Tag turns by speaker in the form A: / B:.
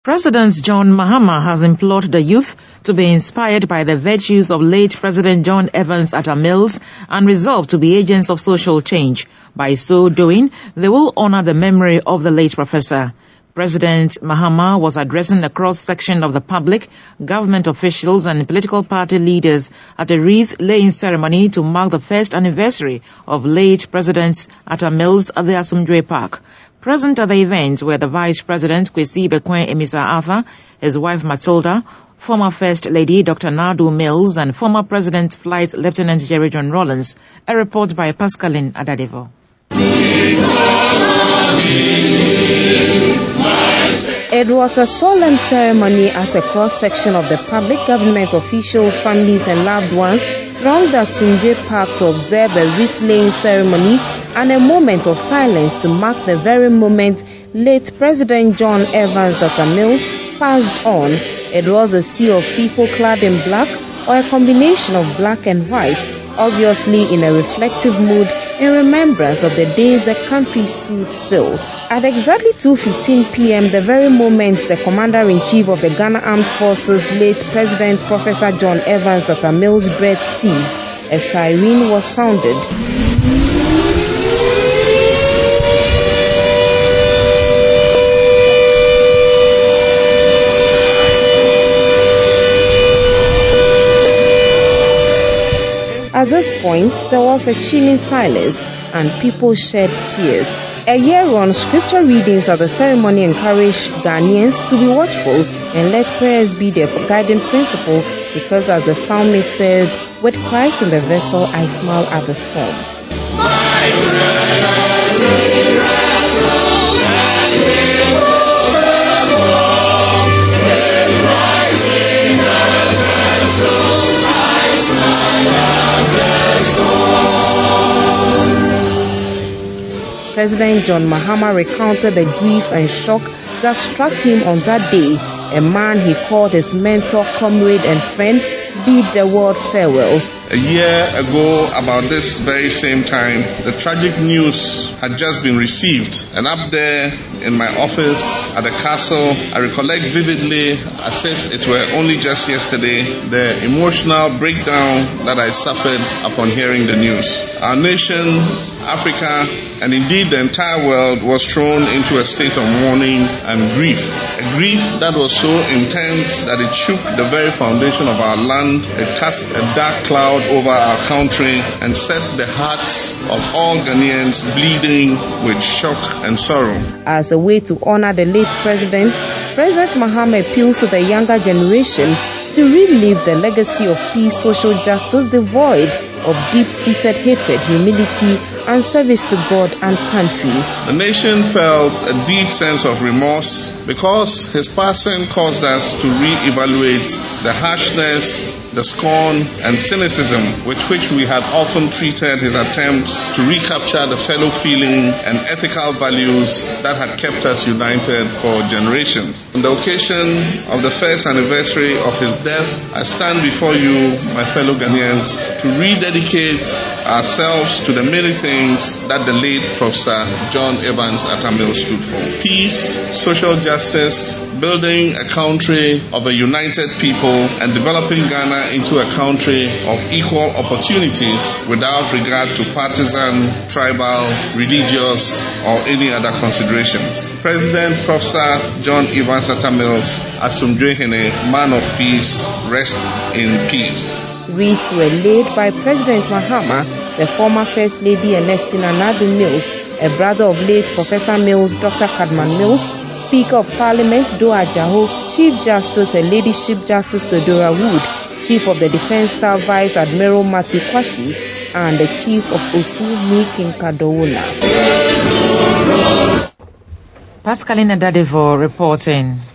A: President John Mahama has implored the youth to be inspired by the virtues of late President John Evans Atta Mills and resolve to be agents of social change. By so doing, they will honor the memory of the late professor. President Mahama was addressing a cross-section of the public, government officials and political party leaders at a wreath-laying ceremony to mark the first anniversary of late President Atta Mills at the Asomdwe Park. Present at the event were the Vice President Kwesi Bequan Emisa Arthur, his wife Matilda, former First Lady Dr. Nadu Mills and former President Flight Lieutenant Jerry John Rawlings. A report by Pascaline Adadevo.
B: It was a solemn ceremony as a cross-section of the public, government officials, families and loved ones thronged the Asomdwe Park to observe a wreath-laying ceremony and a moment of silence to mark the very moment late President John Evans Atta Mills passed on. It was a sea of people clad in black or a combination of black and white, obviously in a reflective mood in remembrance of the day the country stood still. At exactly 2:15 p.m., the very moment the Commander-in-Chief of the Ghana Armed Forces, late President Professor John Evans Atta Mills' breath ceased, a siren was sounded. At this point, there was a chilling silence and people shed tears. A year on, scripture readings at the ceremony encouraged Ghanaians to be watchful and let prayers be their guiding principle because, as the psalmist said, with Christ in the vessel, I smile at the storm. President John Mahama recounted the grief and shock that struck him on that day. A man he called his mentor, comrade and friend bid the world farewell.
C: A year ago, about this very same time, the tragic news had just been received. And up there in my office at the castle, I recollect vividly, as if it were only just yesterday, the emotional breakdown that I suffered upon hearing the news. Our nation, Africa, and indeed the entire world was thrown into a state of mourning and grief. A grief that was so intense that it shook the very foundation of our land. It cast a dark cloud over our country and set the hearts of all Ghanaians bleeding with shock and sorrow.
B: As a way to honor the late president, President Mahama appeals to the younger generation to relive the legacy of peace, social justice, devoid of deep-seated hatred, humility, and service to God and country.
C: The nation felt a deep sense of remorse because his passing caused us to re-evaluate the harshness, the scorn and cynicism with which we had often treated his attempts to recapture the fellow feeling and ethical values that had kept us united for generations. On the occasion of the first anniversary of his death, I stand before you, my fellow Ghanaians, to rededicate ourselves to the many things that the late Professor John Evans Atta Mills stood for. Peace, social justice, building a country of a united people, and developing Ghana into a country of equal opportunities without regard to partisan, tribal, religious, or any other considerations. President Professor John Evans Atta Mills, Asomdwe Hene, man of peace, rest in peace.
B: Wreaths were laid by President Mahama, the former First Lady Ernestina Nadu Mills, a brother of late Professor Mills, Dr. Kadman Mills, Speaker of Parliament Doa Jaho, Chief Justice and Lady Chief Justice Theodora Wood, Chief of the Defense Staff Vice Admiral Matthew Kwashi, and the Chief of Osu Mikin Kadowola.
A: Pascaline Adadevo reporting.